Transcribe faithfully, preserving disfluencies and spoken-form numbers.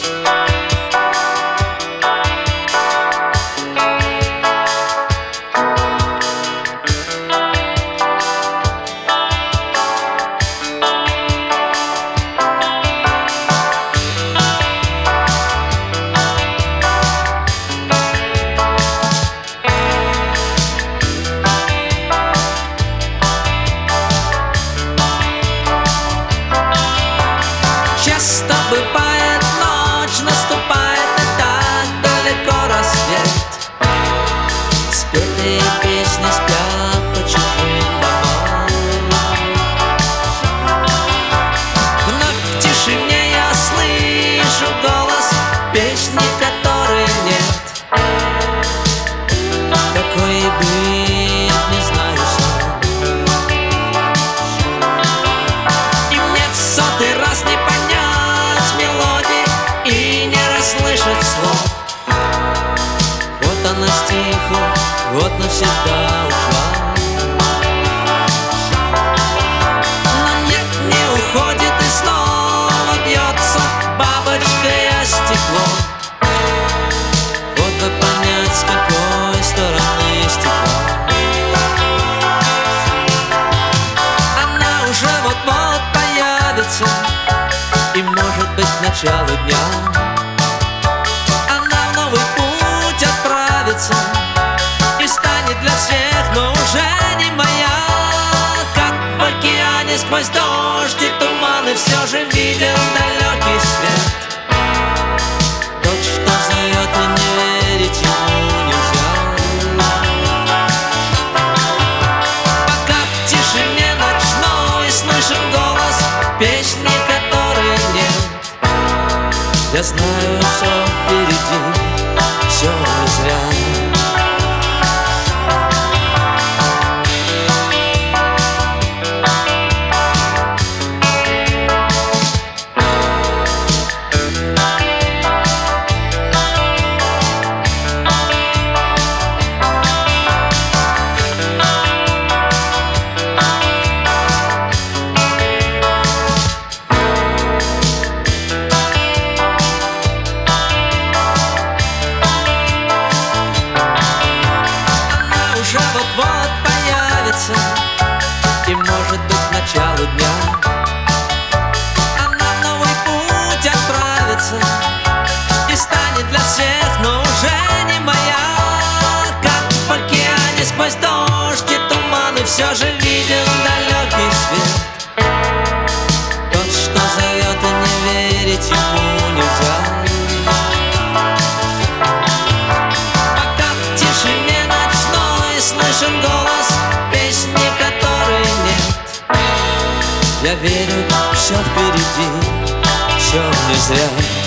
Часто бывает, ночь наступает, и так далеко рассвет. Спетые песни спят по чужим домам. Вновь в тишине я слышу голос песни, которой нет. Какой быть, не знаю сам. И мне в сотый раз не понять мелодии и не расслышать слов. Вот она стихла, вот навсегда ушла. Но нет, не уходит и снова бьется бабочкой о стекло. Вот бы понять, с какой стороны стекло. Она уже вот-вот появится, и может быть начало дня. Она в новый путь отправится и станет для всех, но уже не моя. Как в океане сквозь дождь и туманы все же виден далекий свет. Тот, что зовет, и не верить ему нельзя. Пока в тишине ночной слышим голос песни, которой нет. Я знаю, все впереди, все не зря. Вот появится, и может быть начало дня. Она в новый путь отправится и станет для всех, но уже не моя. Как в океане сквозь дождь и туманы все же виден далекий свет. Тот, что зовет, и не верить ему нельзя. Слышим голос песни, которой нет. Я верю, все впереди, все не зря.